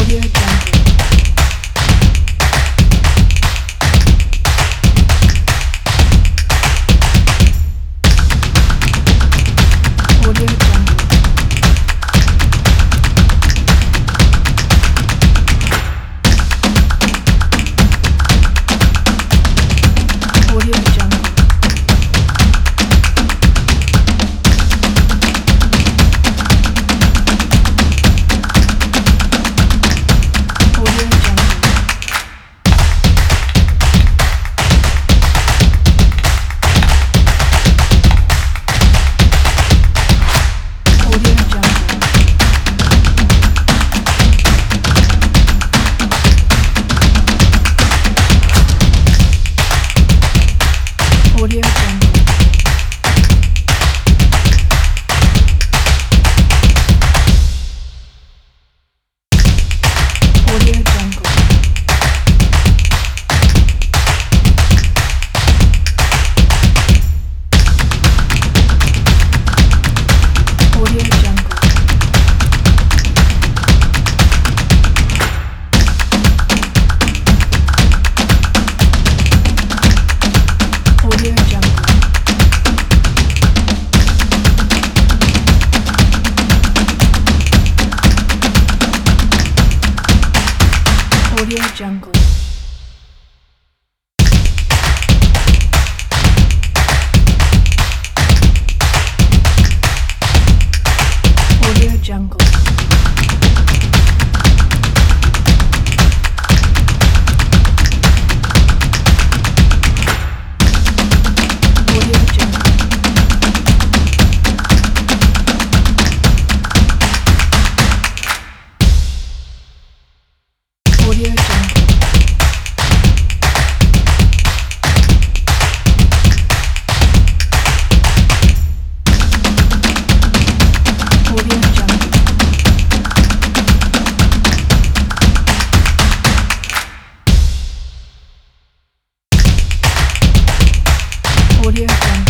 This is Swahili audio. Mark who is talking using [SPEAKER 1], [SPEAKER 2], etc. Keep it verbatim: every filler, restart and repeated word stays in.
[SPEAKER 1] Audio Jungle. Audio Jungle. Audio Jungle. Audio Jungle. Audio Jungle. Audio Jungle. Audio Jungle. Audio Jungle. Audio Jungle. Audio Jungle. Audio Jungle. Audio Jungle. Audio Jungle.